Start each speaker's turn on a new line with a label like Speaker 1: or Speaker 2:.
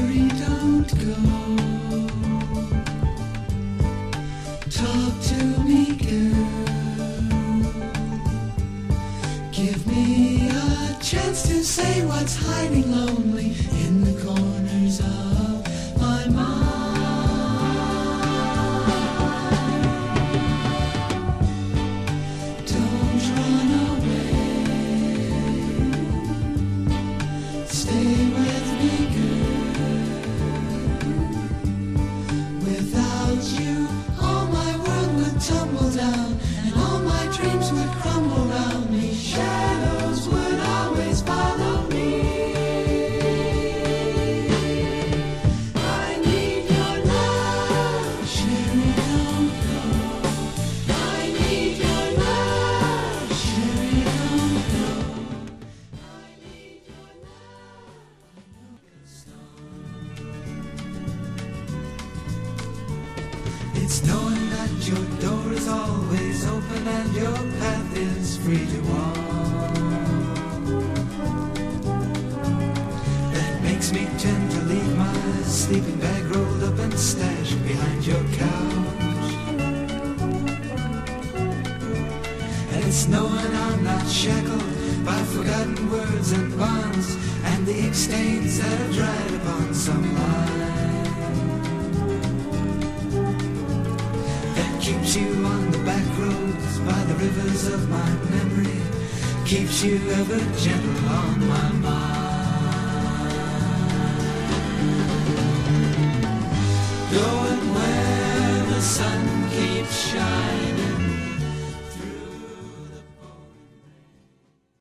Speaker 1: Sherry, don't go. Talk to me, girl. Give me a chance to say what's hiding lonely in the corners of my mind. Don't run away. Stay with me, girl. Without you, all my world would tumble down, and all my dreams would crumble round me. Shadows would always follow me. I need your love, Sherry, don't go. I need your love, Sherry, don't go. I need your love. It's knowing that your door is always open and your path is free to walk. That makes me tend to leave my sleeping bag rolled up and stashed behind your couch. And it's knowing I'm not shackled by forgotten words and bonds and the ink stains that have dried upon some line. That keeps you on the back roads by the rivers of my memory, keeps you ever gentle on my mind.